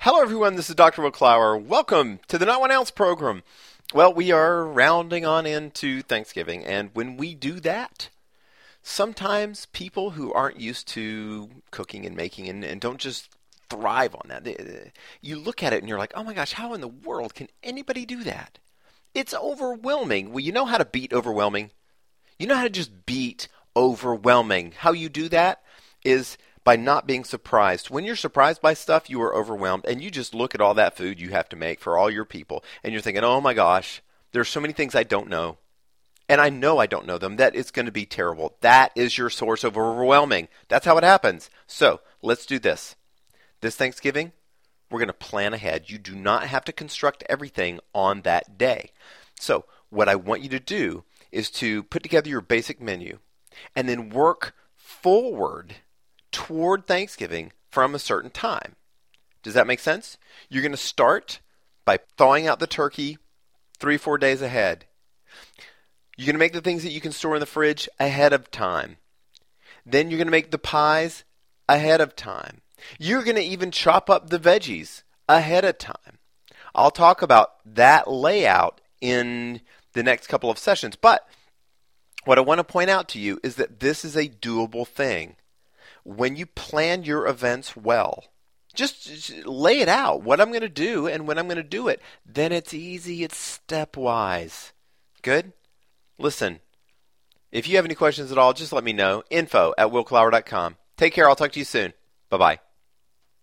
Hello, everyone. This is Dr. Will Clower. Welcome to the Not One Ounce program. Well, we are rounding on into Thanksgiving, and when we do that, sometimes people who aren't used to cooking and making and don't just thrive on that, you look at it and you're like, oh my gosh, how in the world can anybody do that? It's overwhelming. Well, you know how to beat overwhelming? You know how to just beat overwhelming. How you do that is by not being surprised. When you're surprised by stuff, you are overwhelmed, and you just look at all that food you have to make for all your people, and you're thinking, oh my gosh, there's so many things I don't know, and I know I don't know them. That is going to be terrible. That is your source of overwhelming. That's how it happens. So let's do this. This Thanksgiving, we're going to plan ahead. You do not have to construct everything on that day. So what I want you to do is to put together your basic menu and then work forward toward Thanksgiving from a certain time. Does that make sense? You're going to start by thawing out the turkey 3-4 days ahead. You're going to make the things that you can store in the fridge ahead of time. Then you're going to make the pies ahead of time. You're going to even chop up the veggies ahead of time. I'll talk about that layout in the next couple of sessions, but what I want to point out to you is that this is a doable thing. When you plan your events well, just lay it out, what I'm going to do and when I'm going to do it. Then it's easy, it's stepwise. Good? Listen, if you have any questions at all, just let me know. info@willclower.com. Take care, I'll talk to you soon. Bye-bye.